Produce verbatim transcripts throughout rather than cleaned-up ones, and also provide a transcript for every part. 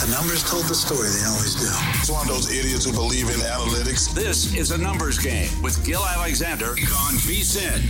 The numbers told the story. They always do. It's one of those idiots who believe in analytics. This is A Numbers Game with Gil Alexander on V S I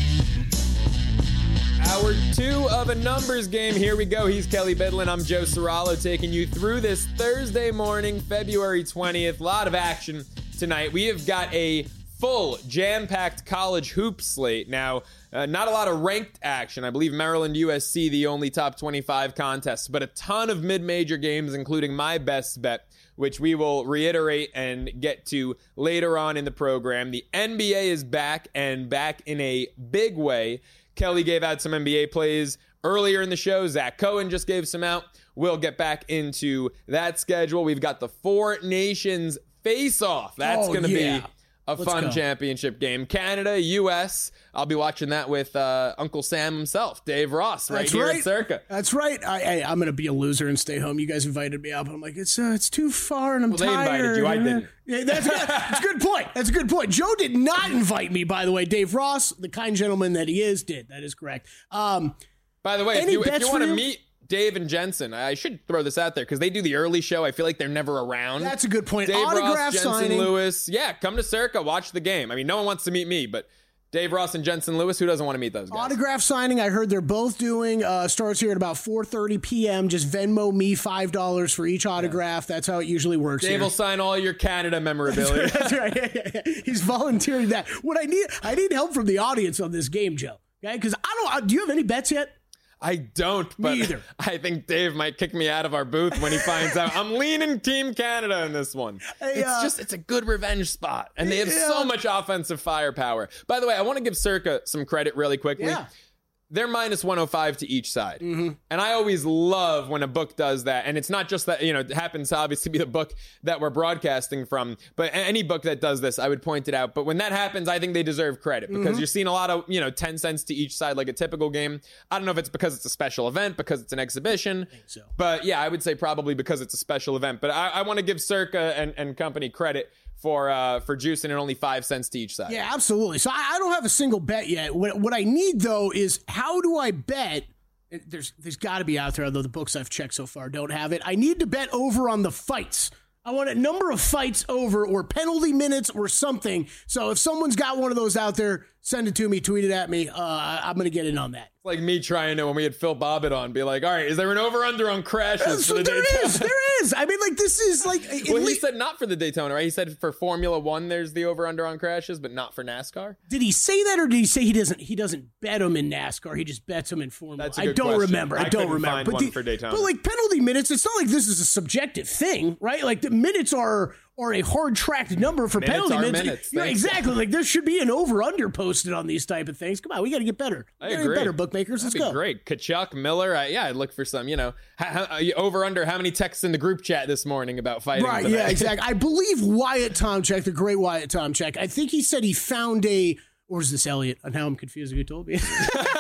N. Hour two of A Numbers Game. Here we go. He's Kelly Bidlin. I'm Joe Serralo taking you through this Thursday morning, February twentieth. A lot of action tonight. We have got a full, jam-packed college hoop slate. Now, uh, not a lot of ranked action. I believe Maryland U S C, the only top twenty-five contests, but a ton of mid-major games, including my best bet, which we will reiterate and get to later on in the program. The N B A is back, and back in a big way. Kelly gave out some N B A plays earlier in the show. Zach Cohen just gave some out. We'll get back into that schedule. We've got the Four Nations face-off. That's oh, going to yeah. be a Let's fun go. championship game. Canada, U S. I'll be watching that with uh, Uncle Sam himself, Dave Ross, right That's here right. at Circa. That's right. I, I, I'm going to be a loser and stay home. You guys invited me out, but I'm like, it's uh, it's too far and I'm Well, they tired. invited you. I and, uh, didn't. Yeah, that's, that's a good point. That's a good point. Joe did not invite me, by the way. Dave Ross, the kind gentleman that he is, did. That is correct. Um, By the way, if Any you, if bets you for want to you? meet Dave and Jensen, I should throw this out there because they do the early show. I feel like they're never around. that's a good point. Dave Autograph Ross, Jensen signing. Lewis. Yeah, come to Circa, watch the game. I mean, no one wants to meet me, but Dave Ross and Jensen Lewis, who doesn't want to meet those guys? Autograph signing, I heard they're both doing, uh, starts here at about four thirty p.m. Just Venmo me five dollars for each autograph. That's how it usually works Dave here. will sign all your Canada memorabilia. That's right. Yeah, yeah, yeah. He's volunteering that. What I need, I need help from the audience on this game, Joe. Okay, because I don't. Do you have any bets yet? I don't, but Me either. I think Dave might kick me out of our booth when he finds out. I'm leaning Team Canada in this one. Hey, it's uh, just, it's a good revenge spot, and they have yeah. so much offensive firepower. By the way, I want to give Circa some credit really quickly. Yeah. They're minus one oh five to each side. Mm-hmm. And I always love when a book does that. And it's not just that, you know, it happens to obviously be the book that we're broadcasting from, but any book that does this, I would point it out. But when that happens, I think they deserve credit because Mm-hmm. you're seeing a lot of, you know, ten cents to each side like a typical game. I don't know if it's because it's a special event, because it's an exhibition. I think so. But yeah, I would say probably because it's a special event. But I, I want to give Circa and, and company credit for uh, for juicing at only five cents to each side. Yeah, absolutely. So I, I don't have a single bet yet. What, what I need though is how do I bet? There's there's got to be out there, although the books I've checked so far don't have it. I need to bet over on the fights. I want a number of fights over or penalty minutes or something. So if someone's got one of those out there, send it to me, tweet it at me. Uh, I'm going to get in on that. It's like me trying to, when we had Phil Bobbitt on, be like, all right, is there an over-under on crashes for the there Daytona? is. There is. I mean, like, this is like. at Well, he least- said not for the Daytona, right? He said for Formula One, there's the over-under on crashes, but not for NASCAR. Did he say that, or did he say he doesn't? He doesn't bet them in NASCAR. He just bets them in Formula. That's a I good don't question. remember. I, I don't couldn't remember. find but one the, for Daytona. But like penalty minutes, it's not like this is a subjective thing, right? Like the minutes are are a hard tracked number for Minutes penalty are minutes. minutes. Yeah, Thanks. exactly. Like there should be an over under posted on these type of things. Come on, we got to get better. I We gotta agree. Get better, bookmakers. That'd Let's be go. great. Kachuk, Miller, uh, yeah, I'd look for some, you know, how, how, over under how many texts in the group chat this morning about fighting Right, today. yeah, exactly. I believe Wyatt Tomchek, the great Wyatt Tomchek, I think he said he found a, or is this Elliot? Now I'm confused who told me.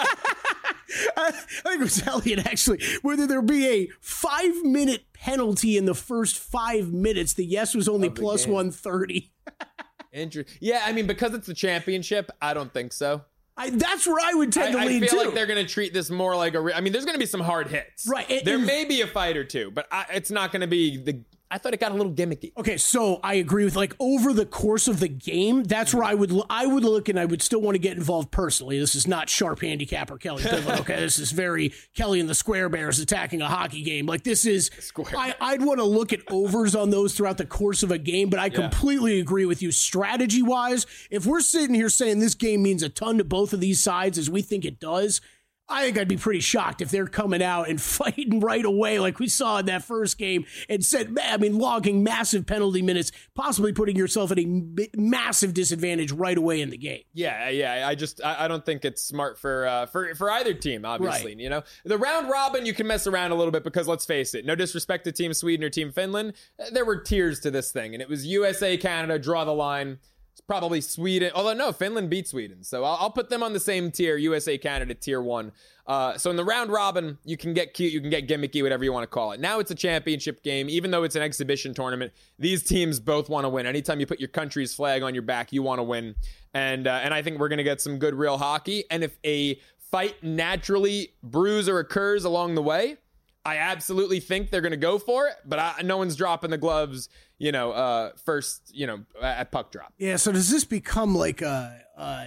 I think it was Elliot, actually, whether there be a five-minute penalty in the first five minutes. The yes was only Of the plus game. one thirty. Inter- yeah, I mean, because it's the championship, I don't think so. I, that's where I would tend I, to I lean feel too. like they're going to treat this more like a. Re- I mean, there's going to be some hard hits. Right, and- there and- may be a fight or two, but I, it's not going to be the. I thought it got a little gimmicky. Okay, so I agree with like over the course of the game, that's where I would I would look and I would still want to get involved personally. This is not sharp handicap or Kelly Bidlin, okay? This is very Kelly and the Square Bears attacking a hockey game. Like this is Square. I, I'd want to look at overs on those throughout the course of a game, but I completely agree with you. Strategy wise, if we're sitting here saying this game means a ton to both of these sides as we think it does, I think I'd be pretty shocked if they're coming out and fighting right away like we saw in that first game and said, I mean, logging massive penalty minutes, possibly putting yourself at a m- massive disadvantage right away in the game. Yeah, yeah. I just I, I don't think it's smart for uh, for for either team. Obviously, Right. you know, the round robin you can mess around a little bit because let's face it, no disrespect to Team Sweden or Team Finland, there were tiers to this thing, and it was U S A, Canada, draw the line. It's probably Sweden, although no, Finland beat Sweden, so I'll, I'll put them on the same tier, U S A, Canada, tier one. Uh, so in the round robin, you can get cute, you can get gimmicky, whatever you want to call it. Now it's a championship game, even though it's an exhibition tournament. These teams both want to win. Anytime you put your country's flag on your back, you want to win, and uh, and I think we're going to get some good real hockey. And if a fight naturally brews or occurs along the way, I absolutely think they're going to go for it, but I, no one's dropping the gloves, you know, uh, first, you know, at puck drop. Yeah. So does this become like a, uh,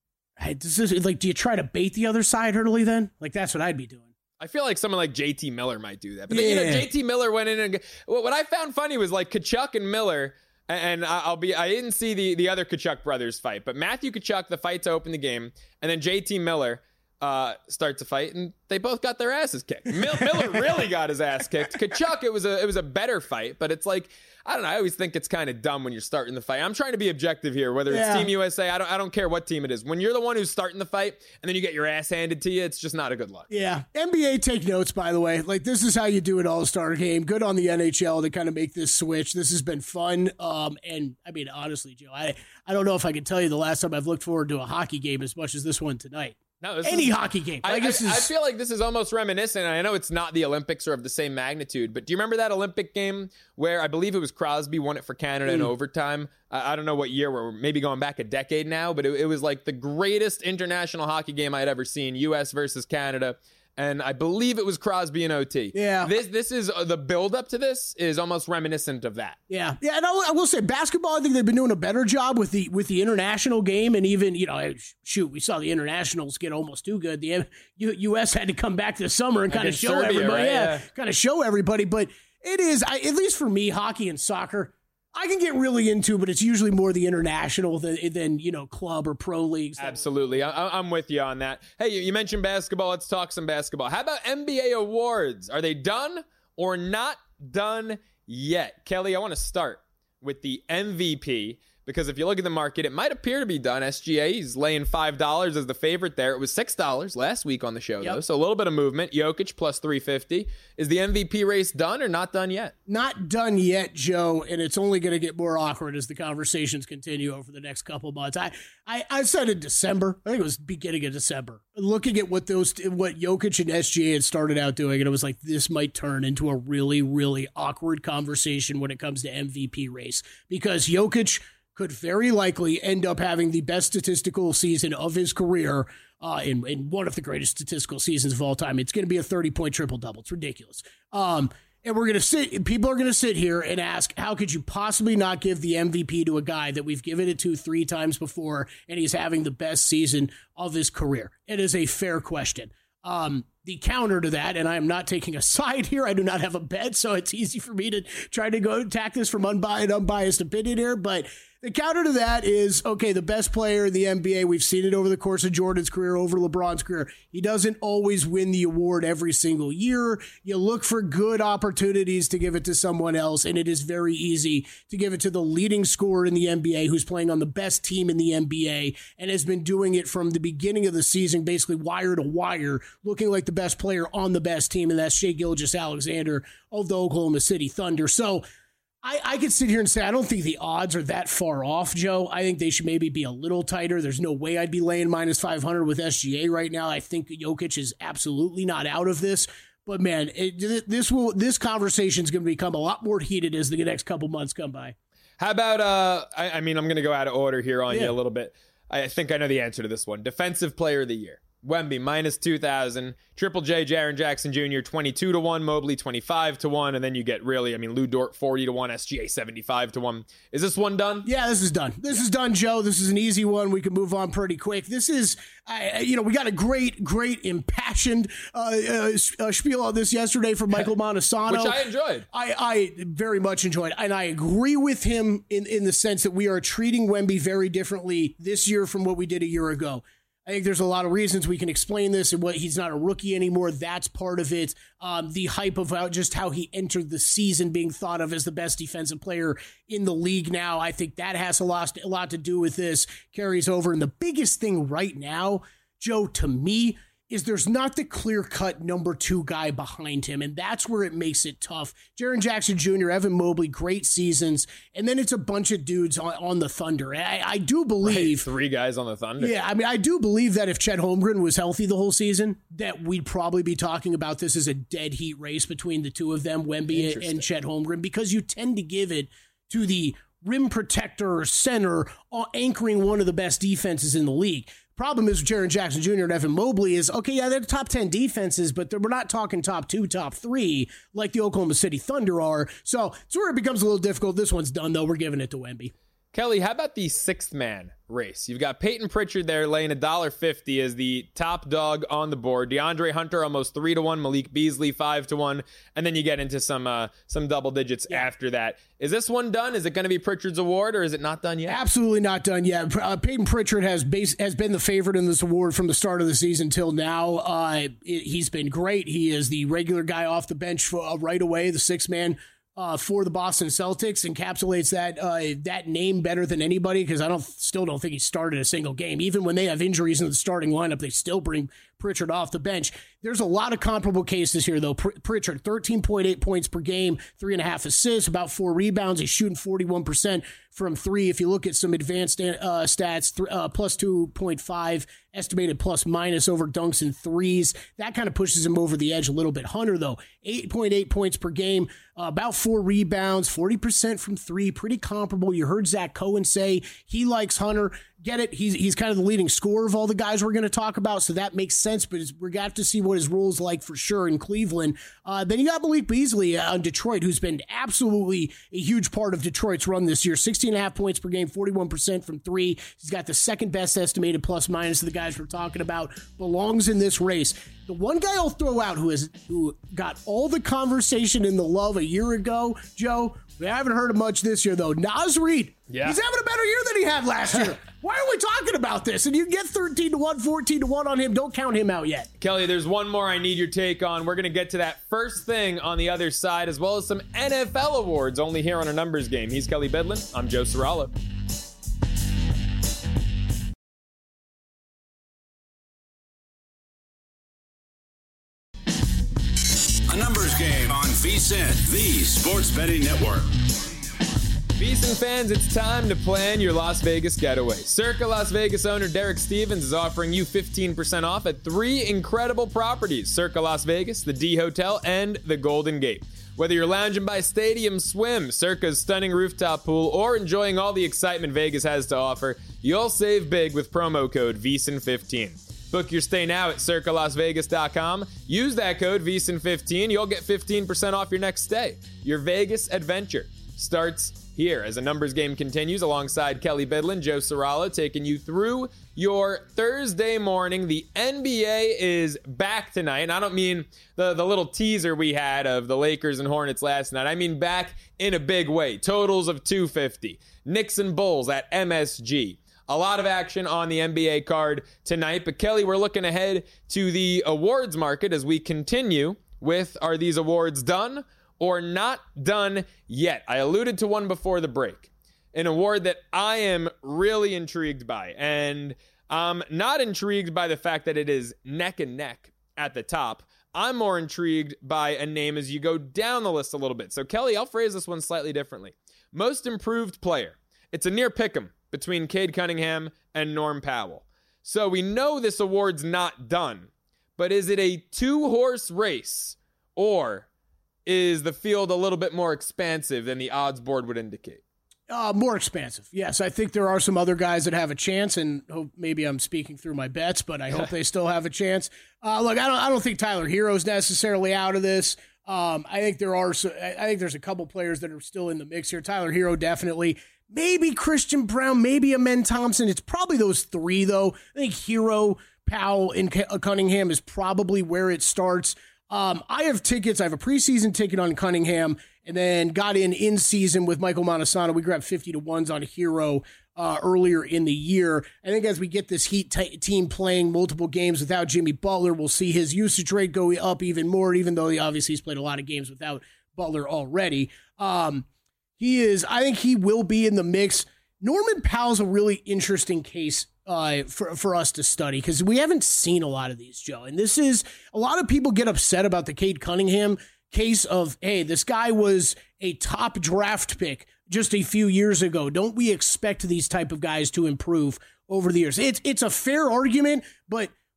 does this, like, do you try to bait the other side early then? Like, that's what I'd be doing. I feel like someone like J T Miller might do that. But, yeah. you know, J T Miller went in and what I found funny was like Tkachuk and Miller, and I'll be, I didn't see the, the other Tkachuk brothers fight, but Matthew Tkachuk, the fight to open the game, and then J T Miller, Uh, start to fight, and they both got their asses kicked. Mil- Miller really got his ass kicked. Tkachuk, it was a it was a better fight, but it's like, I don't know. I always think it's kind of dumb when you're starting the fight. I'm trying to be objective here, whether it's yeah. Team U S A. I don't I don't care what team it is. When you're the one who's starting the fight, and then you get your ass handed to you, it's just not a good look. Yeah, N B A take notes, by the way. Like, this is how you do an All-Star game. Good on the N H L to kind of make this switch. This has been fun. Um, and I mean, honestly, Joe, I I don't know if I can tell you the last time I've looked forward to a hockey game as much as this one tonight. No, this Any is, hockey game. I, Like, I, this is, I feel like this is almost reminiscent. I know it's not the Olympics or of the same magnitude, but do you remember that Olympic game where I believe it was Crosby won it for Canada mm. in overtime? I, I don't know what year. We're maybe going back a decade now, but it, it was like the greatest international hockey game I'd ever seen, U S versus Canada. And I believe it was Crosby and O T. Yeah. This this is uh, the build up to this is almost reminiscent of that. Yeah. Yeah. And I, I will say basketball, I think they've been doing a better job with the with the international game. And even, you know, shoot, we saw the internationals get almost too good. The U S had to come back this summer and kind of show Serbia, everybody. Right? Yeah, yeah. Kind of show everybody. But it is, I, at least for me, hockey and soccer, I can get really into, but it's usually more the international than, than you know, club or pro leagues. Absolutely. I, I'm with you on that. Hey, you mentioned basketball. Let's talk some basketball. How about N B A awards? Are they done or not done yet? Kelly, I want to start with the M V P because if you look at the market, it might appear to be done. S G A is laying five dollars as the favorite there. It was six dollars last week on the show, yep. though, so a little bit of movement. Jokic plus three fifty. Is the M V P race done or not done yet? Not done yet, Joe, and it's only going to get more awkward as the conversations continue over the next couple months. I, I, I said in December, I think it was beginning of December, looking at what those, what Jokic and S G A had started out doing, and it was like, this might turn into a really, really awkward conversation when it comes to M V P race, because Jokic could very likely end up having the best statistical season of his career uh, in, in one of the greatest statistical seasons of all time. It's going to be a thirty-point triple-double. It's ridiculous. Um, and we're going to sit, people are going to sit here and ask, how could you possibly not give the M V P to a guy that we've given it to three times before, and he's having the best season of his career? It is a fair question. Um, the counter to that, and I am not taking a side here, I do not have a bet, so it's easy for me to try to go attack this from unbiased, unbiased opinion here, but the counter to that is, okay, the best player in the N B A, we've seen it over the course of Jordan's career, over LeBron's career. He doesn't always win the award every single year. You look for good opportunities to give it to someone else, and it is very easy to give it to the leading scorer in the N B A who's playing on the best team in the N B A and has been doing it from the beginning of the season, basically wire to wire, looking like the best player on the best team, and that's Shai Gilgeous-Alexander of the Oklahoma City Thunder. So I, I could sit here and say I don't think the odds are that far off, Joe. I think they should maybe be a little tighter. There's no way I'd be laying minus five hundred with S G A right now. I think Jokic is absolutely not out of this. But, man, it, this will this conversation is going to become a lot more heated as the next couple months come by. How about, uh, I, I mean, I'm going to go out of order here on yeah. you a little bit. I think I know the answer to this one. Defensive Player of the Year. Wemby, minus two thousand. Triple J, Jaren Jackson Junior, twenty-two to one. Mobley, twenty-five to one. And then you get really, I mean, Lou Dort, forty to one. S G A, seventy-five to one. Is this one done? Yeah, this is done. This is done, Joe. This is an easy one. We can move on pretty quick. This is, uh, you know, we got a great, great impassioned uh, uh, spiel on this yesterday from Michael Montesano. Which I enjoyed. I, I very much enjoyed. And I agree with him in, in the sense that we are treating Wemby very differently this year from what we did a year ago. I think there's a lot of reasons we can explain this and what he's not a rookie anymore. That's part of it. Um, the hype of how, just how he entered the season being thought of as the best defensive player in the league now. I think that has a lot, a lot to do with this, carries over. And the biggest thing right now, Joe, to me, is there's not the clear-cut number two guy behind him, and that's where it makes it tough. Jaren Jackson Junior, Evan Mobley, great seasons, and then it's a bunch of dudes on, on the Thunder. I, I do believe... Right, three guys on the Thunder. Yeah, I mean, I do believe that if Chet Holmgren was healthy the whole season, that we'd probably be talking about this as a dead heat race between the two of them, Wemby and Chet Holmgren, because you tend to give it to the rim protector or center anchoring one of the best defenses in the league. problem is with Jaren Jackson Junior and Evan Mobley is, okay, yeah, they're top ten defenses, but we're not talking top two, top three like the Oklahoma City Thunder are. So it's where it becomes a little difficult. This one's done, though. We're giving it to Wemby. Kelly, how about the sixth man race? You've got Peyton Pritchard there laying one dollar fifty as the top dog on the board. DeAndre Hunter almost three to one. Malik Beasley five to one. And then you get into some uh, some double digits yeah. after that. Is this one done? Is it going to be Pritchard's award, or is it not done yet? Absolutely not done yet. Uh, Peyton Pritchard has base, has been the favorite in this award from the start of the season till now. Uh, it, he's been great. He is the regular guy off the bench for, uh, right away, the sixth man. Uh, for the Boston Celtics, encapsulates that uh, that name better than anybody, because I don't still don't think he started a single game. Even when they have injuries in the starting lineup, they still bring Pritchard off the bench. There's a lot of comparable cases here, though. Pr- Pritchard, thirteen point eight points per game, three and a half assists, about four rebounds. He's shooting forty-one percent from three. If you look at some advanced uh, stats, th- uh, plus two point five estimated plus minus over dunks and threes. That kind of pushes him over the edge a little bit. Hunter, though, eight point eight points per game, uh, about four rebounds, forty percent from three, pretty comparable. You heard Zach Cohen say he likes Hunter. Get it? He's he's kind of the leading scorer of all the guys we're going to talk about, so that makes sense, but we're going to have to see what his role is like for sure in Cleveland. Uh, then you got Malik Beasley on Detroit, who's been absolutely a huge part of Detroit's run this year. sixteen and a half points per game, forty-one percent from three. He's got the second best estimated plus minus of the guys we're talking about. Belongs in this race. The one guy I'll throw out who has who got all the conversation and the love a year ago, Joe, we haven't heard of much this year, though. Naz Reid. Yeah. He's having a better year than he had last year. Why are we talking about this? And you get thirteen to one, fourteen to one on him. Don't count him out yet. Kelly, there's one more I need your take on. We're going to get to that first thing on the other side, as well as some N F L awards, only here on a numbers game. He's Kelly Bedlin. I'm Joe Serralo. A numbers game on VSiN, the sports betting network. VSiN fans, it's time to plan your Las Vegas getaway. Circa Las Vegas owner Derek Stevens is offering you fifteen percent off at three incredible properties: Circa Las Vegas, the D Hotel, and the Golden Gate. Whether you're lounging by Stadium Swim, Circa's stunning rooftop pool, or enjoying all the excitement Vegas has to offer, you'll save big with promo code V S I N fifteen. Book your stay now at circa las vegas dot com. Use that code V S I N fifteen. You'll get fifteen percent off your next stay. Your Vegas adventure starts here as a numbers game continues alongside Kelly Bedlin, Joe Serralo, taking you through your Thursday morning. The N B A is back tonight, and I don't mean the, the little teaser we had of the Lakers and Hornets last night. I mean back in a big way. Totals of two fifty. Knicks and Bulls at M S G. A lot of action on the N B A card tonight, but Kelly, we're looking ahead to the awards market as we continue with, are these awards done or not done yet? I alluded to one before the break, an award that I am really intrigued by, and I'm not intrigued by the fact that it is neck and neck at the top. I'm more intrigued by a name as you go down the list a little bit. So Kelly, I'll phrase this one slightly differently. Most improved player. It's a near pick'em between Cade Cunningham and Norm Powell. So we know this award's not done, but is it a two-horse race, or is the field a little bit more expansive than the odds board would indicate? Uh, more expansive. Yes, I think there are some other guys that have a chance, and hope, maybe I'm speaking through my bets, but I hope they still have a chance. Uh, look, I don't, I don't think Tyler Hero's necessarily out of this. Um, I think there are. I think there's a couple players that are still in the mix here. Tyler Hero definitely. Maybe Christian Brown. Maybe Amen Thompson. It's probably those three, though. I think Hero, Powell, and Cunningham is probably where it starts. Um, I have tickets. I have a preseason ticket on Cunningham, and then got in in season with Michael Montesano. We grabbed fifty to ones on Hero uh, earlier in the year. I think as we get this Heat t- team playing multiple games without Jimmy Butler, we'll see his usage rate go up even more, even though he obviously he's played a lot of games without Butler already. Um, he is, I think he will be in the mix. Norman Powell's a really interesting case uh, for, for us to study, because we haven't seen a lot of these, Joe. And this is, a lot of people get upset about the Cade Cunningham case of, hey, this guy was a top draft pick just a few years ago. Don't we expect these type of guys to improve over the years? It's it's a fair argument, but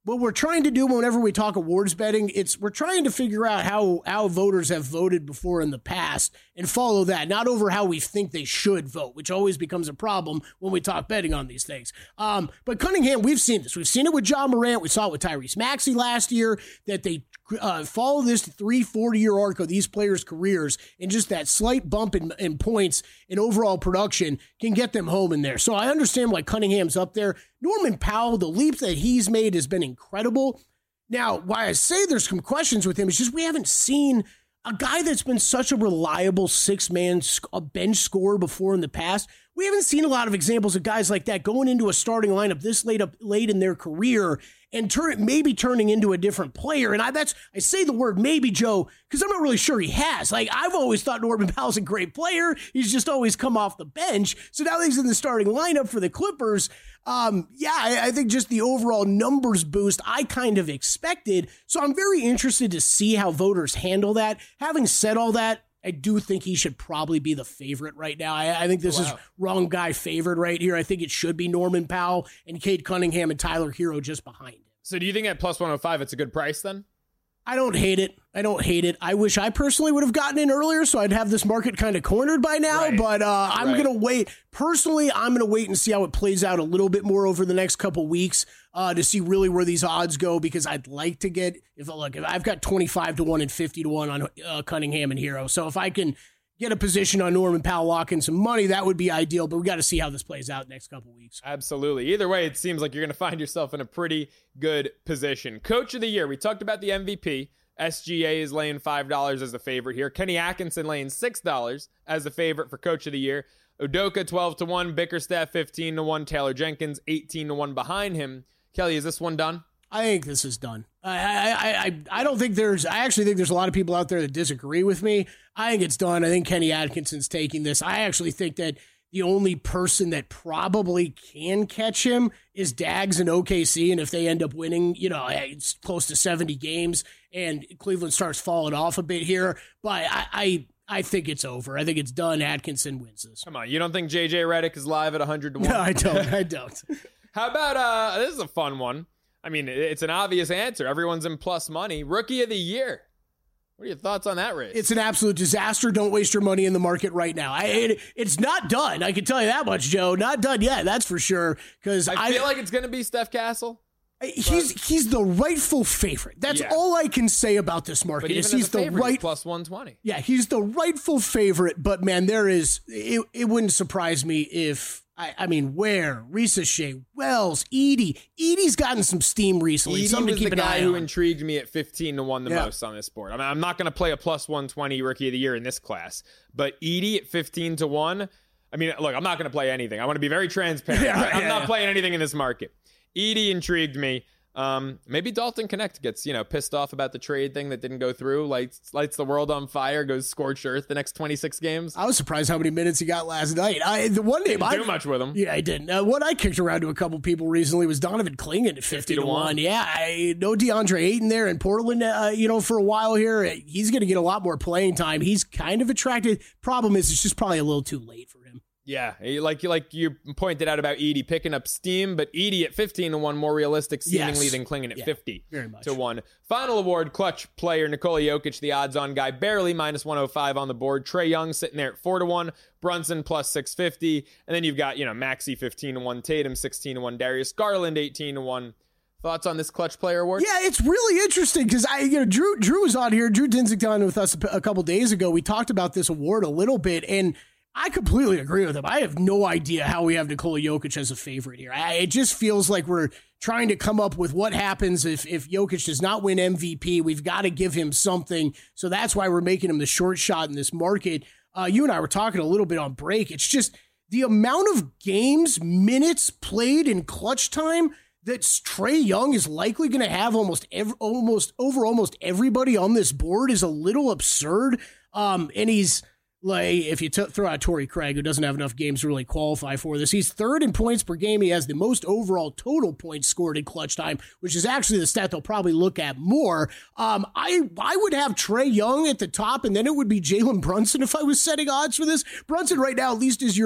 what we're trying to do whenever we talk awards betting, it's we're trying to figure out how, how voters have voted before in the past and follow that, not over how we think they should vote, which always becomes a problem when we talk betting on these things. Um, but Cunningham, we've seen this. We've seen it with John Morant. We saw it with Tyrese Maxey last year, that they uh, follow this three, four-year arc of these players' careers, and just that slight bump in, in points and overall production can get them home in there. So I understand why Cunningham's up there. Norman Powell, the leap that he's made has been incredible. Now, why I say there's some questions with him is just we haven't seen a guy that's been such a reliable six-man sc- a bench scorer before in the past. We haven't seen a lot of examples of guys like that going into a starting lineup this late up late in their career and turn maybe turning into a different player. And I that's I say the word maybe, Joe, because I'm not really sure he has. Like, I've always thought Norman Powell's a great player. He's just always come off the bench. So now that he's in the starting lineup for the Clippers, um, yeah, I, I think just the overall numbers boost I kind of expected. So I'm very interested to see how voters handle that. Having said all that, I do think he should probably be the favorite right now. I, I think this wow. is wrong guy favored right here. I think it should be Norman Powell and Cade Cunningham and Tyler Hero just behind him. So do you think at plus one oh five it's a good price then? I don't hate it. I don't hate it. I wish I personally would have gotten in earlier so I'd have this market kind of cornered by now, right. but uh, I'm right. going to wait. Personally, I'm going to wait and see how it plays out a little bit more over the next couple weeks uh, to see really where these odds go, because I'd like to get, if look, if I've got twenty-five to one and fifty to one on uh, Cunningham and Hero. So if I can get a position on Norman Powell, lock in some money, that would be ideal, but we got to see how this plays out next couple weeks. Absolutely. Either way, it seems like you're going to find yourself in a pretty good position. Coach of the year, we talked about the M V P. S G A is laying five dollars as a favorite here. Kenny Atkinson laying six dollars as a favorite for Coach of the Year. Udoka twelve to one, Bickerstaff fifteen to one, Taylor Jenkins eighteen to one behind him. Kelly, is this one done? I think this is done. I, I I I don't think there's, I actually think there's a lot of people out there that disagree with me. I think it's done. I think Kenny Atkinson's taking this. I actually think that the only person that probably can catch him is Dags in O K C. And if they end up winning, you know, it's close to seventy games and Cleveland starts falling off a bit here. But I, I, I think it's over. I think it's done. Atkinson wins this. Come on. You don't think J J Redick is live at one hundred to one? No, I don't. I don't. How about, uh, this is a fun one. I mean, it's an obvious answer. Everyone's in plus money. Rookie of the Year. What are your thoughts on that race? It's an absolute disaster. Don't waste your money in the market right now. I, it, it's not done. I can tell you that much, Joe. Not done yet. That's for sure. Because I, I feel like it's going to be Steph Castle. He's but, he's the rightful favorite. That's yeah. all I can say about this market. But even is he's the favorite, right he's plus one twenty. Yeah, he's the rightful favorite. But man, there is. It, it wouldn't surprise me if. I, I mean, Ware, Risa Shea, Wells, Edey. Edey's gotten some steam recently. Edey was to keep the an guy eye who on. intrigued me at fifteen to one the yeah. most on this board. I mean, I'm not going to play a plus one twenty Rookie of the Year in this class, but Edey at fifteen to one. I mean, look, I'm not going to play anything. I want to be very transparent. yeah, right, I'm yeah, not yeah. playing anything in this market. Edey intrigued me. Um, maybe Dalton Connect gets, you know, pissed off about the trade thing that didn't go through, lights lights the world on fire, goes scorched earth the next twenty-six games. I was surprised how many minutes he got last night. I the one name didn't I do much with him. Yeah, I didn't. Uh, what I kicked around to a couple people recently was Donovan Clingan at fifty to one. Yeah, I know DeAndre Ayton there in Portland. Uh, you know, for a while here, he's going to get a lot more playing time. He's kind of attracted. Problem is, it's just probably a little too late for him. Yeah, like like you pointed out about Edey picking up steam, but Edey at fifteen to one more realistic seemingly yes. than Clingan at yeah, fifty very much. to one. Final award, clutch player Nikola Jokic, the odds-on guy, barely minus one oh five on the board. Trae Young sitting there at four to one, Brunson plus six fifty, and then you've got, you know, Maxey fifteen to one, Tatum sixteen to one, Darius Garland eighteen to one. Thoughts on this clutch player award? Yeah, it's really interesting because I, you know, Drew Drew was on here. Drew Dinsick on with us a, a couple days ago. We talked about this award a little bit, and I completely agree with him. I have no idea how we have Nikola Jokic as a favorite here. I, it just feels like we're trying to come up with what happens if, if Jokic does not win M V P. We've got to give him something. So that's why we're making him the short shot in this market. Uh, you and I were talking a little bit on break. It's just the amount of games, minutes played in clutch time that Trae Young is likely going to have almost every, almost over almost everybody on this board is a little absurd. Um, and he's, like, if you t- throw out Torrey Craig, who doesn't have enough games to really qualify for this, he's third in points per game. He has the most overall total points scored in clutch time, which is actually the stat they'll probably look at more. Um, I I would have Trae Young at the top, and then it would be Jalen Brunson if I was setting odds for this. Brunson right now at least is your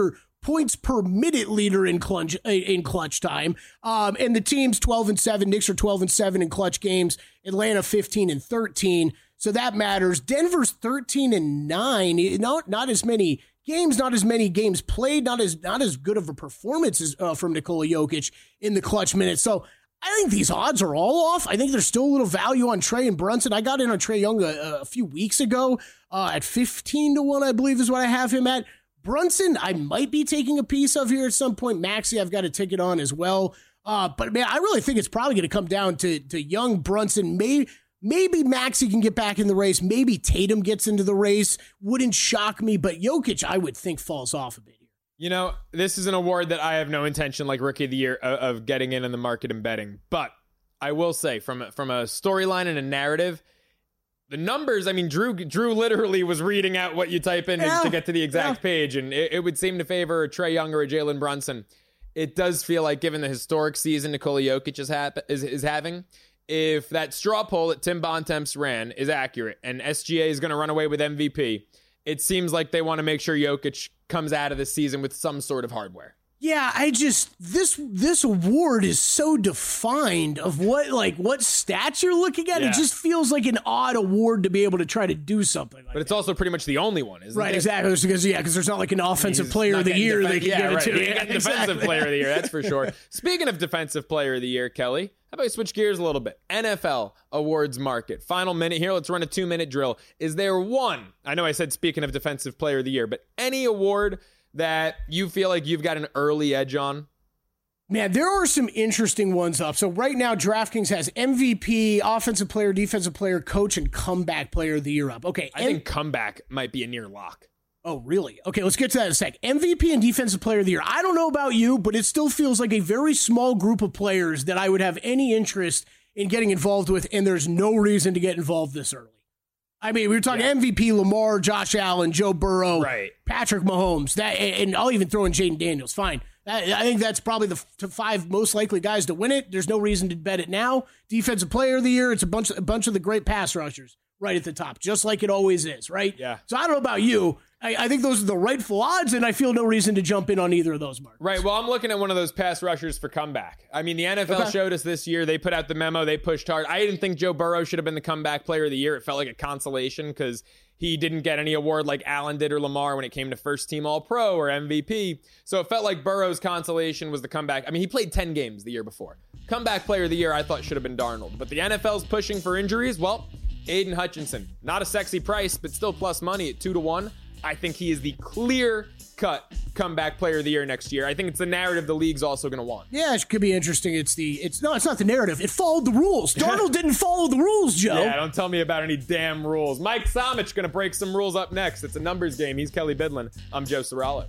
points per minute leader in clutch in clutch time. Um, and the team's twelve and seven. Knicks are twelve and seven in clutch games. Atlanta fifteen and thirteen. So that matters. Denver's thirteen and nine. Not not as many games, not as many games played, not as not as good of a performance as, uh, from Nikola Jokic in the clutch minutes. So I think these odds are all off. I think there's still a little value on Trae and Brunson. I got in on Trae Young a, a few weeks ago uh, at fifteen to one, I believe is what I have him at. Brunson, I might be taking a piece of here at some point. Maxey, I've got a ticket on as well. Uh, but man, I really think it's probably going to come down to, to Young, Brunson. Maybe, maybe Maxey can get back in the race. Maybe Tatum gets into the race. Wouldn't shock me, but Jokic, I would think, falls off a bit. You know, this is an award that I have no intention, like Rookie of the Year, of, of getting in in the market and betting. But I will say, from from a storyline and a narrative, the numbers, I mean, Drew Drew literally was reading out what you type in yeah, to get to the exact yeah. page, and it, it would seem to favor a Trae Young or a Jalen Brunson. It does feel like, given the historic season Nikola Jokic is, hap- is, is having, if that straw poll that Tim Bontemps ran is accurate and S G A is going to run away with M V P, it seems like they want to make sure Jokic comes out of the season with some sort of hardware. Yeah, I just, this this award is so defined of what, like, what stats you're looking at. Yeah. It just feels like an odd award to be able to try to do something like that. But it's that. also pretty much the only one, isn't right, it? Right, exactly. Because, yeah, because there's not like an offensive player of the year defen- they can yeah, give right. it to. Yeah, exactly. Defensive player of the year, that's for sure. Speaking of defensive player of the year, Kelly, how about we switch gears a little bit? N F L awards market. Final minute here. Let's run a two-minute drill. Is there one, I know I said speaking of defensive player of the year, but any award that you feel like you've got an early edge on? Man, there are some interesting ones up. So right now, DraftKings has M V P, offensive player, defensive player, coach, and comeback player of the year up. Okay. I M- think comeback might be a near lock. Oh, really? Okay, let's get to that in a sec. M V P and defensive player of the year. I don't know about you, but it still feels like a very small group of players that I would have any interest in getting involved with, and there's no reason to get involved this early. I mean, we were talking yeah. M V P, Lamar, Josh Allen, Joe Burrow, right. Patrick Mahomes, that, and I'll even throw in Jaden Daniels. Fine. I think that's probably the five most likely guys to win it. There's no reason to bet it now. Defensive player of the year, it's a bunch, a bunch of the great pass rushers right at the top, just like it always is, right? Yeah. So I don't know about you. I, I think those are the rightful odds, and I feel no reason to jump in on either of those markets. Right. Well, I'm looking at one of those pass rushers for comeback. I mean, the N F L okay. showed us this year. They put out the memo. They pushed hard. I didn't think Joe Burrow should have been the comeback player of the year. It felt like a consolation because he didn't get any award like Allen did or Lamar when it came to first team All-Pro or M V P. So it felt like Burrow's consolation was the comeback. I mean, he played ten games the year before. Comeback player of the year, I thought should have been Darnold. But the N F L's pushing for injuries. Well, Aiden Hutchinson. Not a sexy price, but still plus money at two to one. I think he is the clear-cut comeback player of the year next year. I think it's the narrative the league's also going to want. Yeah, it could be interesting. It's the it's no, it's not the narrative. It followed the rules. Darnold didn't follow the rules, Joe. Yeah, don't tell me about any damn rules. Mike Somich going to break some rules up next. It's a numbers game. He's Kelly Bidlin. I'm Joe Serralo.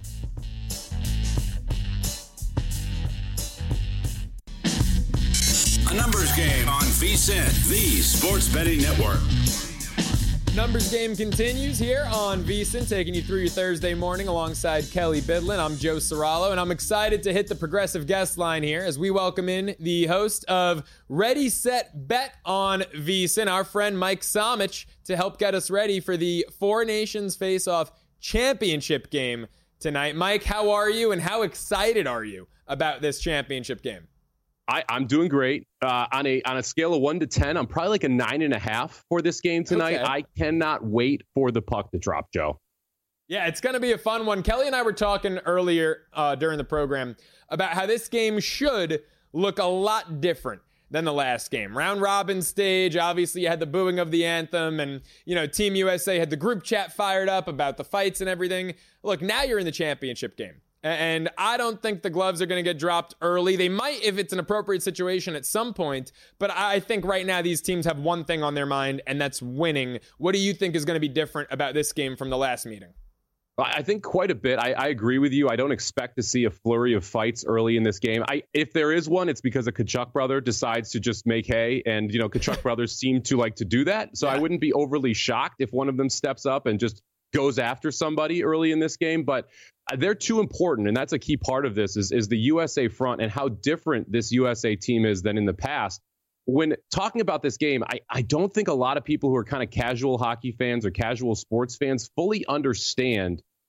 A numbers game on VSiN, the Sports Betting Network. Numbers game continues here on VSiN, taking you through your Thursday morning alongside Kelly Bidlin. I'm Joe Serralo, and I'm excited to hit the progressive guest line here as we welcome in the host of Ready, Set, Bet on VSiN, our friend Mike Somich, to help get us ready for the Four Nations Face-Off Championship game tonight. Mike, how are you, and how excited are you about this championship game? I, I'm doing great. Uh, on a on a scale of one to ten, I'm probably like a nine and a half for this game tonight. Okay. I cannot wait for the puck to drop, Joe. Yeah, it's going to be a fun one. Kelly and I were talking earlier uh, during the program about how this game should look a lot different than the last game. Round robin stage, obviously you had the booing of the anthem, and you know Team U S A had the group chat fired up about the fights and everything. Look, now you're in the championship game. And I don't think the gloves are going to get dropped early. They might if it's an appropriate situation at some point. But I think right now these teams have one thing on their mind, and that's winning. What do you think is going to be different about this game from the last meeting? I think quite a bit. I, I agree with you. I don't expect to see a flurry of fights early in this game. I, if there is one, it's because a Kachuk brother decides to just make hay. And, you know, Kachuk brothers seem to like to do that. So yeah. I wouldn't be overly shocked if one of them steps up and just goes after somebody early in this game. But they're too important, and that's a key part of this, is, is the U S A front and how different this U S A team is than in the past. When talking about this game, I, I don't think a lot of people who are kind of casual hockey fans or casual sports fans fully understand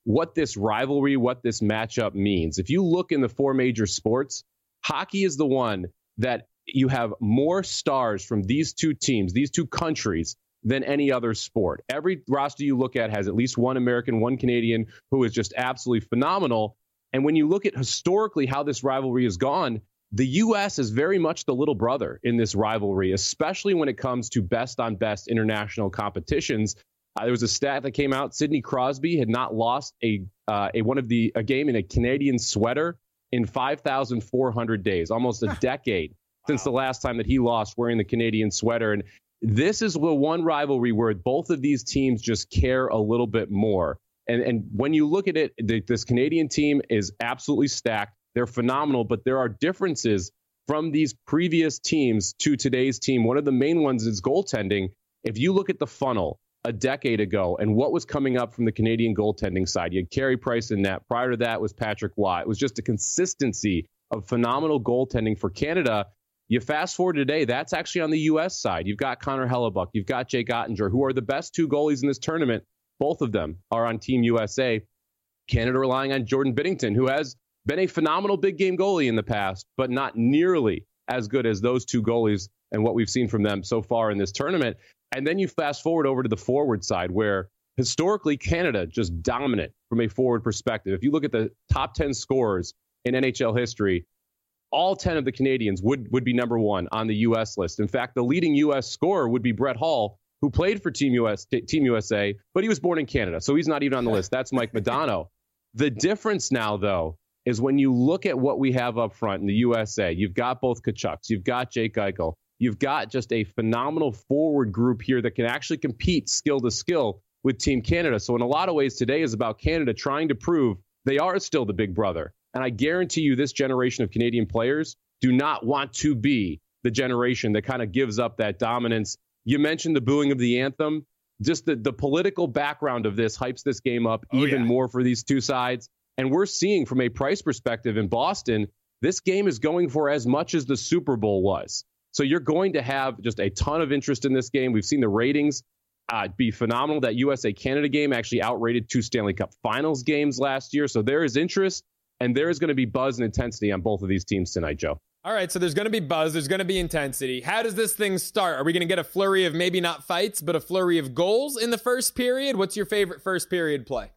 what this rivalry, what this matchup means. If you look in the four major sports, hockey is the one that you have more stars from these two teams, these two countries, than any other sport. Every roster you look at has at least one American, one Canadian who is just absolutely phenomenal. And when you look at historically how this rivalry has gone, the U S is very much the little brother in this rivalry, especially when it comes to best on best international competitions. Uh, there was a stat that came out. Sidney Crosby had not lost a uh, a one of the a game in a Canadian sweater in five thousand four hundred days, almost a decade since the last time that he lost wearing the Canadian sweater. And this is the one rivalry where both of these teams just care a little bit more. And and when you look at it, the, this Canadian team is absolutely stacked. They're phenomenal, but there are differences from these previous teams to today's team. One of the main ones is goaltending. If you look at the funnel a decade ago and what was coming up from the Canadian goaltending side, you had Carey Price in net. Prior to that was Patrick Watt. It was just a consistency of phenomenal goaltending for Canada. You fast forward today, that's actually on the U S side. You've got Connor Hellebuck. You've got Jake Ottinger, who are the best two goalies in this tournament. Both of them are on Team U S A. Canada relying on Jordan Binnington, who has been a phenomenal big game goalie in the past, but not nearly as good as those two goalies and what we've seen from them so far in this tournament. And then you fast forward over to the forward side, where historically Canada just dominant from a forward perspective. If you look at the top ten scorers in N H L history, all ten of the Canadians would, would be number one on the U S list. In fact, the leading U S scorer would be Brett Hull, who played for Team U S, Team U S A, but he was born in Canada, so he's not even on the list. That's Mike Modano. The difference now, though, is when you look at what we have up front in the U S A, you've got both Tkachuks, you've got Jake Eichel, you've got just a phenomenal forward group here that can actually compete skill to skill with Team Canada. So in a lot of ways, today is about Canada trying to prove they are still the big brother. And I guarantee you this generation of Canadian players do not want to be the generation that kind of gives up that dominance. You mentioned the booing of the anthem. Just the, the political background of this hypes this game up oh, even yeah. more for these two sides. And we're seeing from a price perspective in Boston, this game is going for as much as the Super Bowl was. So you're going to have just a ton of interest in this game. We've seen the ratings uh, be phenomenal. That U S A-Canada game actually outrated two Stanley Cup Finals games last year. So there is interest, and there is going to be buzz and intensity on both of these teams tonight, Joe. All right, so there's going to be buzz. There's going to be intensity. How does this thing start? Are we going to get a flurry of maybe not fights, but a flurry of goals in the first period? What's your favorite first period play?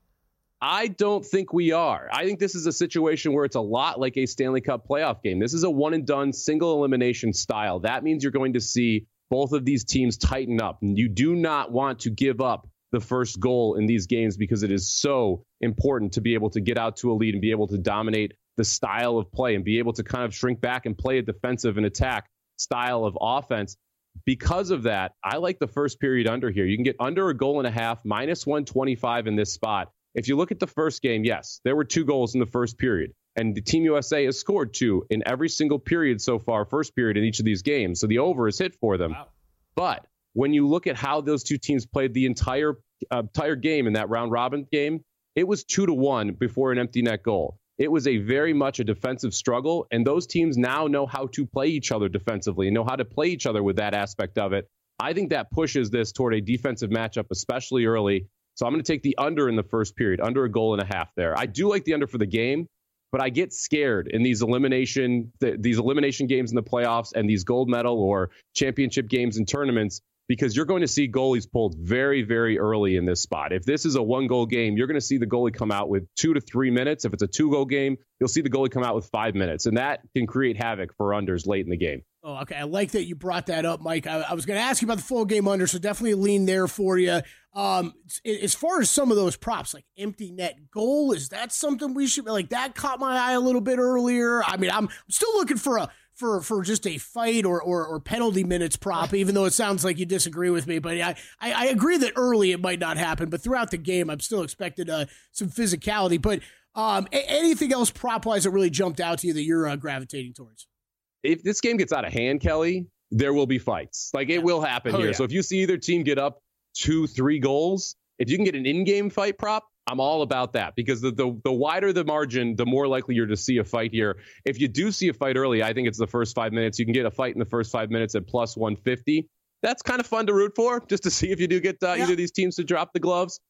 I don't think we are. I think this is a situation where it's a lot like a Stanley Cup playoff game. This is a one and done single elimination style. That means you're going to see both of these teams tighten up. And you do not want to give up the first goal in these games because it is so important to be able to get out to a lead and be able to dominate the style of play and be able to kind of shrink back and play a defensive and attack style of offense. Because of that, I like the first period under here. You can get under a goal and a half, minus one twenty-five in this spot. If you look at the first game, yes, there were two goals in the first period, and the Team U S A has scored two in every single period so far, first period in each of these games. So the over is hit for them. Wow. But when you look at how those two teams played the entire uh, entire game in that round robin game, it was two to one before an empty net goal. It was a very much a defensive struggle, and those teams now know how to play each other defensively and know how to play each other with that aspect of it. I think that pushes this toward a defensive matchup, especially early. So I'm going to take the under in the first period, under a goal and a half there. I do like the under for the game, but I get scared in these elimination th- these elimination games in the playoffs and these gold medal or championship games and tournaments, because you're going to see goalies pulled very, very early in this spot. If this is a one-goal game, you're going to see the goalie come out with two to three minutes. If it's a two-goal game, you'll see the goalie come out with five minutes, and that can create havoc for unders late in the game. Oh, okay. I like that you brought that up, Mike. I, I was going to ask you about the full game under, so definitely a lean there for you. Um, as far as some of those props, like empty net goal, is that something we should, like that caught my eye a little bit earlier? I mean, I'm still looking for a, for, for just a fight or, or, or penalty minutes prop, even though it sounds like you disagree with me. But I, I, I agree that early it might not happen, but throughout the game, I'm still expecting uh, some physicality. But um, a- anything else prop-wise that really jumped out to you that you're uh, gravitating towards? If this game gets out of hand, Kelly, there will be fights. Like, it yeah. will happen oh, here. Yeah. So if you see either team get up two, three goals, if you can get an in-game fight prop, I'm all about that, because the, the the wider the margin, the more likely you're to see a fight here. If you do see a fight early, I think it's the first five minutes. You can get a fight in the first five minutes at plus one fifty. That's kind of fun to root for, just to see if you do get uh, yeah. either of these teams to drop the gloves.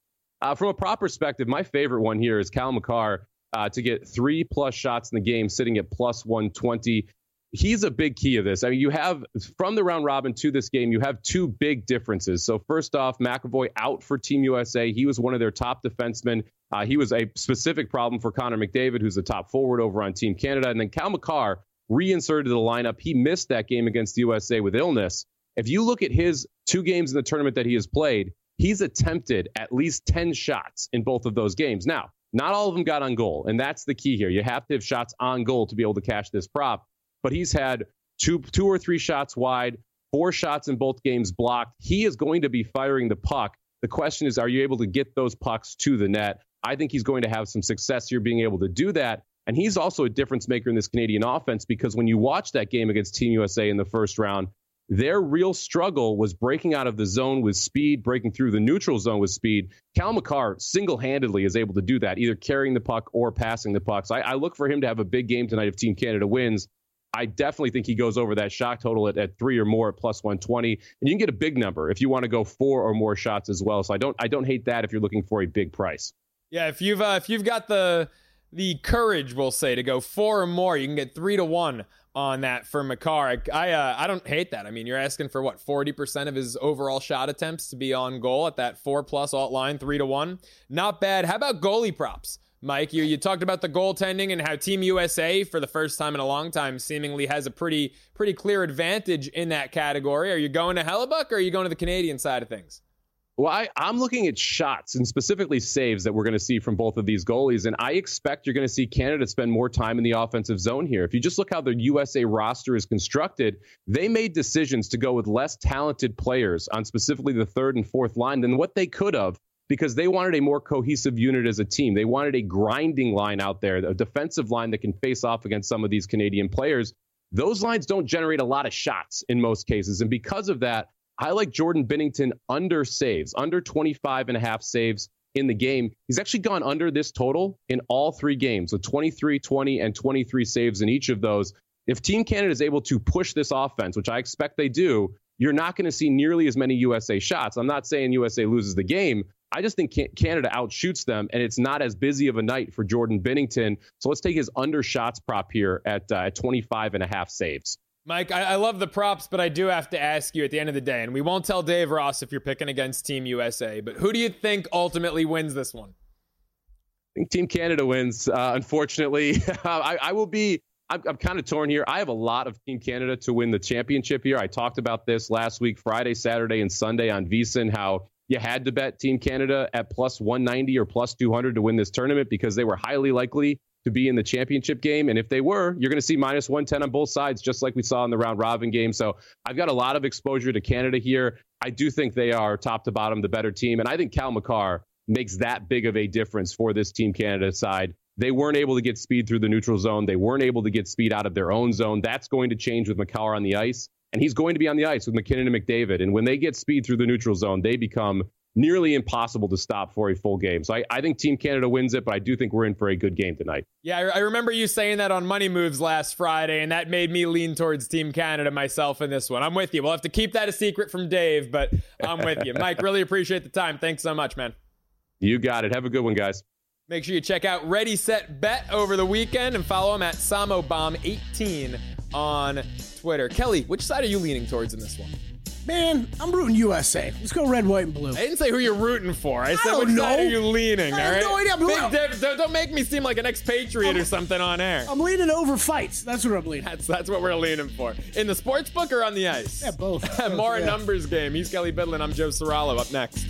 Uh, from a prop perspective, my favorite one here is Cal McCarr uh, to get three plus shots in the game, sitting at plus one twenty. He's a big key of this. I mean, you have, from the round robin to this game, you have two big differences. So first off, McAvoy out for Team U S A. He was one of their top defensemen. Uh, he was a specific problem for Connor McDavid, who's the top forward over on Team Canada. And then Cal McCarr reinserted the lineup. He missed that game against the U S A with illness. If you look at his two games in the tournament that he has played, he's attempted at least ten shots in both of those games. Now, not all of them got on goal, and that's the key here. You have to have shots on goal to be able to cash this prop. But he's had two two or three shots wide, four shots in both games blocked. He is going to be firing the puck. The question is, are you able to get those pucks to the net? I think he's going to have some success here being able to do that. And he's also a difference maker in this Canadian offense, because when you watch that game against Team U S A in the first round, their real struggle was breaking out of the zone with speed, breaking through the neutral zone with speed. Cal McCarr single-handedly is able to do that, either carrying the puck or passing the puck. So I, I look for him to have a big game tonight if Team Canada wins. I definitely think he goes over that shot total at, at three or more at plus one twenty. And you can get a big number if you want to go four or more shots as well. So I don't I don't hate that if you're looking for a big price. Yeah, if you've uh, if you've got the the courage, we'll say, to go four or more, you can get three to one on that for McCarr. I I, uh, I don't hate that. I mean, you're asking for what, forty percent of his overall shot attempts to be on goal at that four plus alt line, three to one. Not bad. How about goalie props? Mike, you, you talked about the goaltending and how Team U S A, for the first time in a long time, seemingly has a pretty pretty clear advantage in that category. Are you going to Hellebuck or are you going to the Canadian side of things? Well, I, I'm looking at shots and specifically saves that we're going to see from both of these goalies. And I expect you're going to see Canada spend more time in the offensive zone here. If you just look how the U S A roster is constructed, they made decisions to go with less talented players on specifically the third and fourth line than what they could have, because they wanted a more cohesive unit as a team. They wanted a grinding line out there, a defensive line that can face off against some of these Canadian players. Those lines don't generate a lot of shots in most cases. And because of that, I like Jordan Binnington under saves, under twenty-five and a half saves in the game. He's actually gone under this total in all three games with twenty-three, twenty, and twenty-three saves in each of those. If Team Canada is able to push this offense, which I expect they do, you're not going to see nearly as many U S A shots. I'm not saying U S A loses the game. I just think Canada outshoots them, and it's not as busy of a night for Jordan Binnington. So let's take his under shots prop here at uh, twenty-five and a half saves. Mike, I, I love the props, but I do have to ask you at the end of the day, and we won't tell Dave Ross if you're picking against Team U S A, but who do you think ultimately wins this one? I think Team Canada wins, uh, unfortunately. I, I will be, I'm, I'm kind of torn here. I have a lot of Team Canada to win the championship here. I talked about this last week, Friday, Saturday, and Sunday on VSiN, how you had to bet Team Canada at plus one ninety or plus two hundred to win this tournament because they were highly likely to be in the championship game. And if they were, you're going to see minus one ten on both sides, just like we saw in the round robin game. So I've got a lot of exposure to Canada here. I do think they are top to bottom the better team. And I think Cal McCarr makes that big of a difference for this Team Canada side. They weren't able to get speed through the neutral zone. They weren't able to get speed out of their own zone. That's going to change with McCarr on the ice. And he's going to be on the ice with McKinnon and McDavid. And when they get speed through the neutral zone, they become nearly impossible to stop for a full game. So I, I think Team Canada wins it, but I do think we're in for a good game tonight. Yeah, I, I remember you saying that on Money Moves last Friday, and that made me lean towards Team Canada myself in this one. I'm with you. We'll have to keep that a secret from Dave, but I'm with you. Mike, really appreciate the time. Thanks so much, man. You got it. Have a good one, guys. Make sure you check out Ready, Set, Bet over the weekend and follow him at Samobomb eighteen on Twitter. Kelly, which side are you leaning towards in this one? Man, I'm rooting U S A. Let's go red, white, and blue. I didn't say who you're rooting for. I, I said which know. side are you leaning, I all have right? no idea. Big difference. Don't, don't make me seem like an expatriate I'm, or something on air. I'm leaning over fights. That's what I'm leaning. That's that's what we're leaning for. In the sports book or on the ice? Yeah, both. More yeah. numbers game. He's Kelly Bidlin. I'm Joe Serralo. Up next.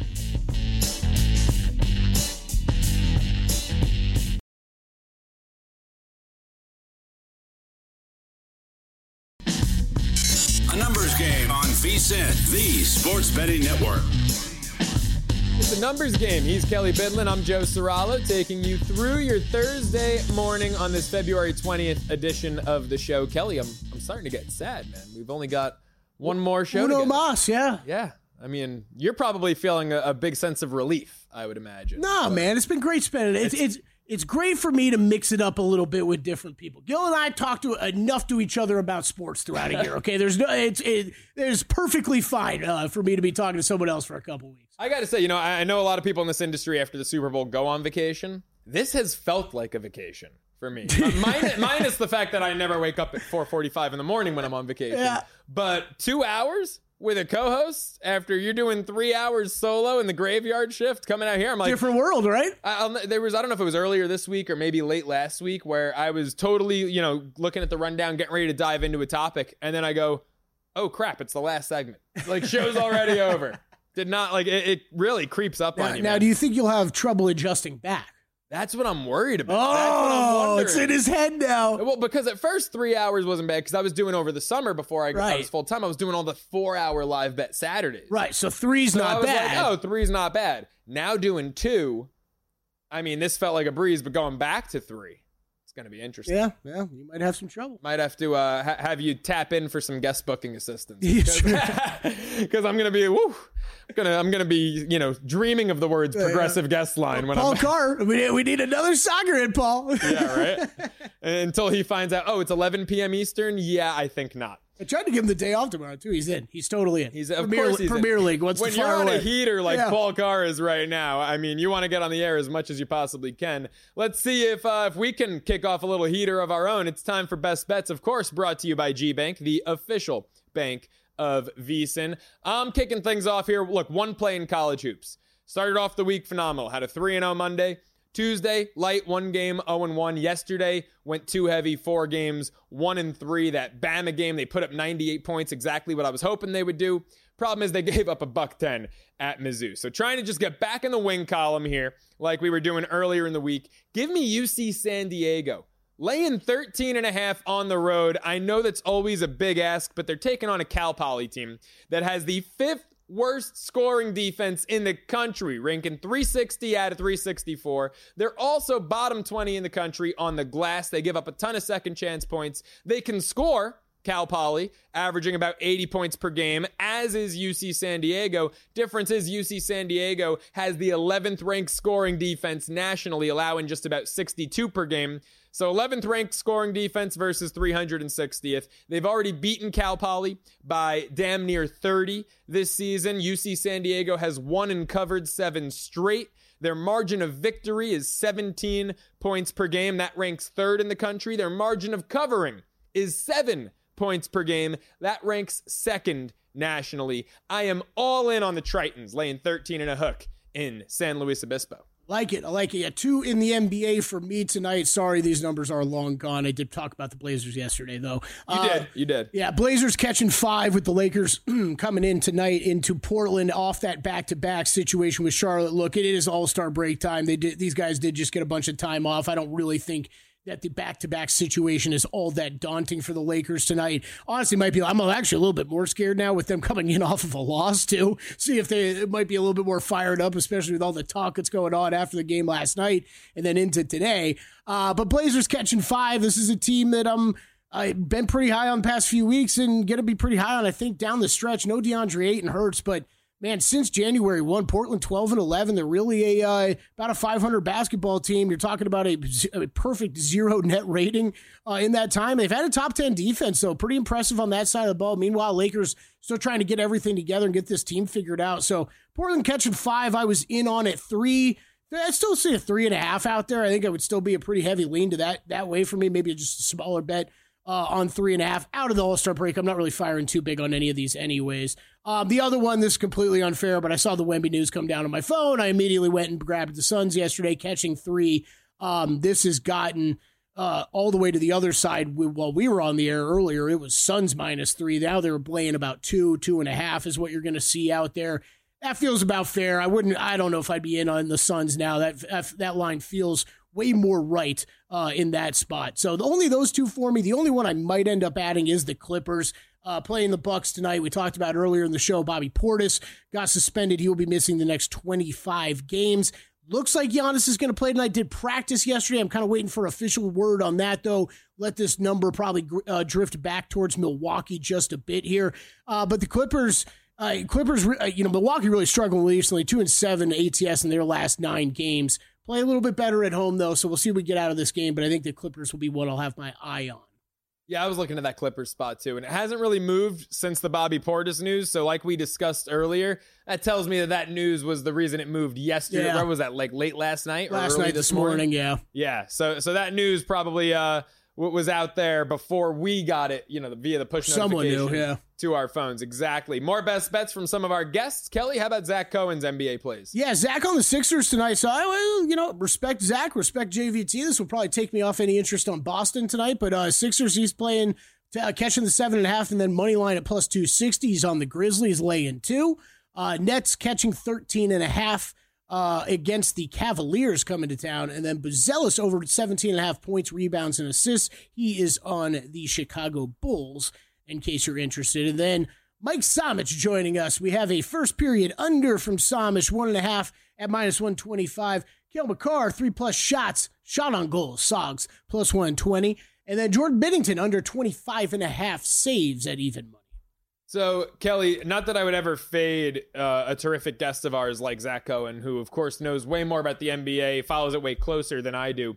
A numbers game on VSiN, the Sports Betting Network. It's a numbers game. He's Kelly Bidlin. I'm Joe Serralo, taking you through your Thursday morning on this February twentieth edition of the show. Kelly, I'm I'm starting to get sad, man. We've only got one more show Uno together. mas, yeah. Yeah. I mean, you're probably feeling a, a big sense of relief, I would imagine. No, but man, it's been great spending it. It's, it's it's great for me to mix it up a little bit with different people. Gil and I talk to enough to each other about sports throughout a year. Okay, there's no, it's it, it's perfectly fine uh, for me to be talking to someone else for a couple weeks. I got to say, you know, I know a lot of people in this industry after the Super Bowl go on vacation. This has felt like a vacation for me. minus, minus the fact that I never wake up at four forty-five in the morning when I'm on vacation. Yeah. But two hours with a co-host after you're doing three hours solo in the graveyard shift coming out here, I'm like, different world, right? I, I'll, there was, I don't know if it was earlier this week or maybe late last week where I was totally, you know, looking at the rundown, getting ready to dive into a topic. And then I go, oh crap, it's the last segment. Like, show's already over. Did not like it, it really creeps up now, on you. Now, man. do you think you'll have trouble adjusting back? That's what I'm worried about. Oh, That's what I'm wondering. It's in his head now. Well, because at first three hours wasn't bad because I was doing over the summer before I, right. I was full time. I was doing all the four hour live bet Saturdays. Right. So three's so not I was bad. Like, oh, three's not bad. Now doing two, I mean, this felt like a breeze, but going back to three, it's going to be interesting. Yeah, yeah, you might have some trouble. Might have to uh, ha- have you tap in for some guest booking assistance because I'm going to be, woo, I'm gonna, I'm gonna be, you know, dreaming of the words progressive yeah. guest line when Paul I'm Carr. We, we need another soccer in Paul. Yeah, right. Until he finds out, oh, it's eleven p.m. Eastern. Yeah, I think not. I tried to give him the day off tomorrow too. He's in. He's totally in. He's of Premier, course he's Premier in. League. What's when the you're on away? a heater like yeah. Paul Carr is right now? I mean, you want to get on the air as much as you possibly can. Let's see if uh, if we can kick off a little heater of our own. It's time for Best Bets, of course, brought to you by G Bank, the official bank of VSiN. I'm kicking things off here. Look, one play in college hoops. Started off the week phenomenal. Had a three and oh Monday. Tuesday, light, one game, oh and one. Yesterday, went too heavy, four games, one and three. That Bama game, they put up ninety-eight points, exactly what I was hoping they would do. Problem is they gave up a buck ten at Mizzou. So trying to just get back in the win column here, like we were doing earlier in the week. Give me U C San Diego. Laying thirteen and a half on the road. I know that's always a big ask, but they're taking on a Cal Poly team that has the fifth worst scoring defense in the country, ranking three sixty out of three sixty-four. They're also bottom twenty in the country on the glass. They give up a ton of second chance points. They can score, Cal Poly, averaging about eighty points per game, as is U C San Diego. Difference is U C San Diego has the eleventh ranked scoring defense nationally, allowing just about sixty-two per game. So eleventh ranked scoring defense versus three hundred sixtieth. They've already beaten Cal Poly by damn near thirty this season. U C San Diego has won and covered seven straight. Their margin of victory is seventeen points per game. That ranks third in the country. Their margin of covering is seven points per game. That ranks second nationally. I am all in on the Tritons, laying thirteen and a hook in San Luis Obispo. Like it. I like it. Yeah, two in the N B A for me tonight. Sorry, these numbers are long gone. I did talk about the Blazers yesterday, though. You uh, did. You did. Yeah, Blazers catching five with the Lakers coming in tonight into Portland off that back-to-back situation with Charlotte. Look, it is all-star break time. They did. These guys did just get a bunch of time off. I don't really think that the back-to-back situation is all that daunting for the Lakers tonight. Honestly, might be. I'm actually a little bit more scared now with them coming in off of a loss too. See if they it might be a little bit more fired up, especially with all the talk that's going on after the game last night and then into today. Uh, but Blazers catching five. This is a team that I'm. I've been pretty high on the past few weeks and going to be pretty high on, I think, down the stretch. No DeAndre Ayton hurts, but man, since January first, Portland twelve and eleven, they're really a uh, about a five hundred basketball team. You're talking about a, a perfect zero net rating uh, in that time. They've had a top ten defense, so pretty impressive on that side of the ball. Meanwhile, Lakers still trying to get everything together and get this team figured out. So Portland catching five. I was in on at three. I'd still see a three and a half out there. I think it would still be a pretty heavy lean to that that way for me. Maybe just a smaller bet uh, on three and a half out of the All-Star break. I'm not really firing too big on any of these anyways. Um, the other one, this is completely unfair, but I saw the Wemby news come down on my phone. I immediately went and grabbed the Suns yesterday, catching three. Um, this has gotten uh, all the way to the other side. While we were on the air earlier, it was Suns minus three. Now they're playing about two, two and a half is what you're going to see out there. That feels about fair. I wouldn't. I don't know if I'd be in on the Suns now. That that, that line feels way more right uh, in that spot. So the only those two for me. The only one I might end up adding is the Clippers. Uh, playing the Bucks tonight. We talked about earlier in the show, Bobby Portis got suspended. He will be missing the next twenty-five games. Looks like Giannis is going to play tonight. Did practice yesterday. I'm kind of waiting for official word on that, though. Let this number probably uh, drift back towards Milwaukee just a bit here. Uh, but the Clippers, uh, Clippers, uh, you know, Milwaukee really struggling recently. Two and seven A T S in their last nine games. Play a little bit better at home, though, so we'll see what we get out of this game, but I think the Clippers will be what I'll have my eye on. Yeah, I was looking at that Clippers spot, too, and it hasn't really moved since the Bobby Portis news, so like we discussed earlier, that tells me that that news was the reason it moved yesterday. Yeah. What was that, like late last night or Last early night, this this morning, morning? yeah. Yeah, so so that news probably uh, was out there before we got it, you know, via the push Someone notification knew, yeah. to our phones. Exactly. More best bets from some of our guests. Kelly, how about Zach Cohen's N B A plays? Yeah, Zach on the Sixers tonight. So I, well, you know, respect Zach, respect J V T. This will probably take me off any interest on Boston tonight. But uh, Sixers, he's playing, uh, catching the seven and a half, and then money line at plus two sixty. He's on the Grizzlies, laying two. Uh, Nets catching thirteen and a half uh, against the Cavaliers coming to town, and then Buzelis over seventeen and a half points, rebounds, and assists. He is on the Chicago Bulls, in case you're interested. And then Mike Somich joining us. We have a first period under from Somich, one and a half at minus one twenty-five. Cale Makar, three plus shots, shot on goal, Sogs, plus one twenty. And then Jordan Binnington under twenty-five and a half saves at even money. So, Kelly, not that I would ever fade uh, a terrific guest of ours like Zach Cohen, who, of course, knows way more about the N B A, follows it way closer than I do.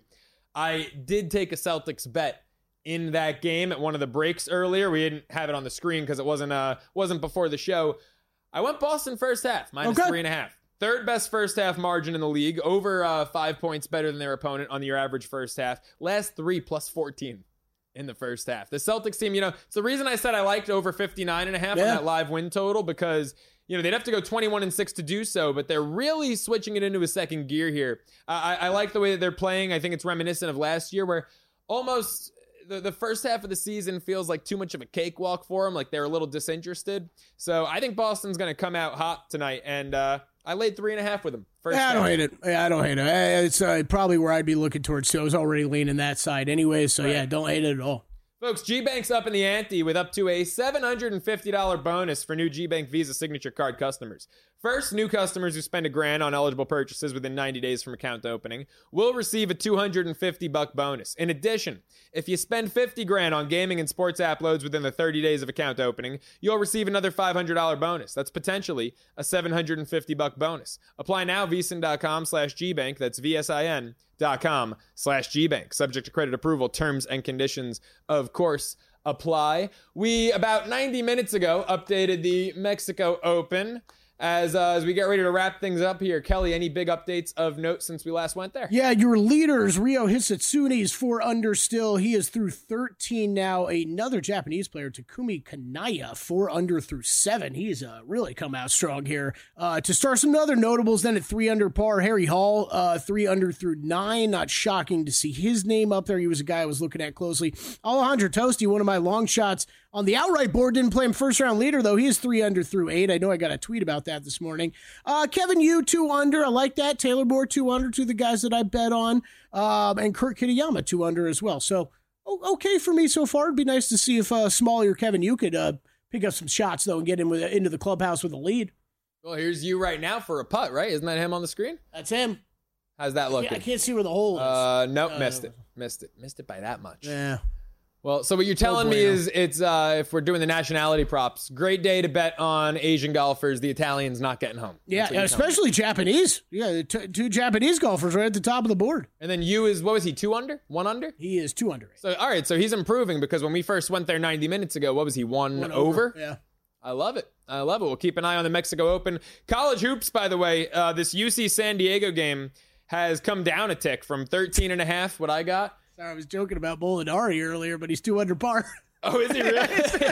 I did take a Celtics bet in that game at one of the breaks earlier. We didn't have it on the screen because it wasn't uh wasn't before the show. I went Boston first half, minus Okay. three and a half. Third best first half margin in the league, over uh, five points better than their opponent on your average first half. Last three plus fourteen in the first half. The Celtics team, you know, it's the reason I said I liked over fifty-nine and a half Yeah. on that live win total, because, you know, they'd have to go twenty-one and six to do so, but they're really switching it into a second gear here. Uh, I, I like the way that they're playing. I think it's reminiscent of last year, where almost the, the first half of the season feels like too much of a cakewalk for them, like they're a little disinterested. So I think Boston's going to come out hot tonight, and uh, I laid three and a half with them. First Yeah, I half. don't hate it. Yeah, I don't hate it. Eh, It's uh, probably where I'd be looking towards, too. I was already leaning that side anyway, so Right. yeah, don't hate it at all. Folks, G-Bank's up in the ante with up to a seven hundred fifty dollars bonus for new G-Bank Visa Signature Card customers. First, new customers who spend a grand on eligible purchases within ninety days from account opening will receive a two hundred fifty dollars bonus. In addition, if you spend fifty grand on gaming and sports app loads within the thirty days of account opening, you'll receive another five hundred dollars bonus. That's potentially a seven hundred fifty dollars bonus. Apply now, vsin.com slash G-Bank. That's V-S-I-N dot com slash G-Bank. Subject to credit approval. Terms and conditions, of course, apply. We, about ninety minutes ago, updated the Mexico Open. As uh, as we get ready to wrap things up here, Kelly, any big updates of note since we last went there? Yeah, your leaders, Ryo Hisatsune is four under still. He is through thirteen now. Another Japanese player, Takumi Kanaya, four under through seven. He's uh, really come out strong here. Uh, to start some other notables, then at three under par, Harry Hall, uh, three under through nine. Not shocking to see his name up there. He was a guy I was looking at closely. Alejandro Tosti, one of my long shots on the outright board, didn't play him first round leader, though. He is three under through eight. I know I got a tweet about that this morning. Uh, Kevin Yu, two under. I like that. Taylor Moore, two under, two of the guys that I bet on. Um, and Kurt Kitayama, two under as well. So, okay for me so far. It'd be nice to see if uh, Smalley or Kevin Yu could uh, pick up some shots, though, and get in with, into the clubhouse with a lead. Well, here's you right now for a putt, right? Isn't that him on the screen? That's him. How's that I looking? can't, I can't see where the hole is. Uh, nope, Uh, missed it. Missed it. Missed it by that much. yeah. Well, so what you're telling me is it's, uh, if we're doing the nationality props, great day to bet on Asian golfers, the Italians not getting home. Yeah, That's what you're telling me. especially Japanese. Yeah, t- two Japanese golfers right at the top of the board. And then you is, what was he, two under? One under? He is two under. So, all right, so he's improving, because when we first went there ninety minutes ago, what was he, one, One over? Yeah. I love it. I love it. We'll keep an eye on the Mexico Open. College hoops, by the way, uh, this U C San Diego game has come down a tick from thirteen and a half, what I got. Sorry, I was joking about Molinari earlier, but he's two under par. Oh, is he really?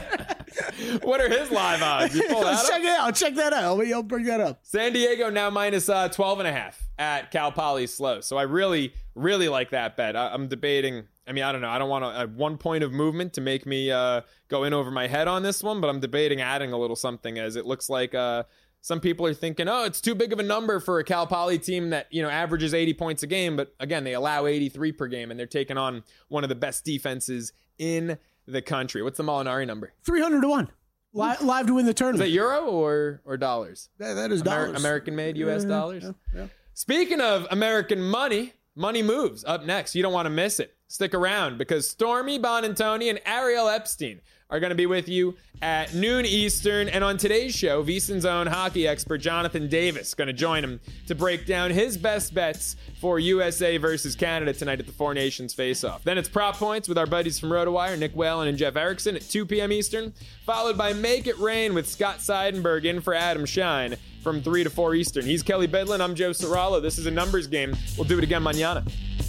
What are his live odds? You pull that Let's up? check it out. Check that out. I'll I'll bring that up. San Diego now minus uh, twelve and a half at Cal Poly Slow. So I really, really like that bet. I, I'm debating. I mean, I don't know. I don't want a, a one point of movement to make me uh, go in over my head on this one, but I'm debating adding a little something, as it looks like uh, some people are thinking, oh, it's too big of a number for a Cal Poly team that, you know, averages eighty points a game. But again, they allow eighty-three per game, and they're taking on one of the best defenses in the country. What's the Molinari number? three hundred to one. Li- live to win the Is tournament. that euro or or dollars? That, that is Amer- dollars. American made U S Yeah, dollars. yeah, yeah. Speaking of American money, Money Moves up next. You don't want to miss it. Stick around because Stormy Bonantoni and Ariel Epstein are going to be with you at noon Eastern. And on today's show, VSiN's own hockey expert Jonathan Davis is going to join him to break down his best bets for U S A versus Canada tonight at the Four Nations Face-Off. Then it's Prop Points with our buddies from RotoWire, Nick Whalen and Jeff Erickson at two p.m. Eastern, followed by Make It Rain with Scott Seidenberg in for Adam Shine from three to four Eastern. He's Kelly Bedlin. I'm Joe Serralo. This is a numbers game. We'll do it again mañana.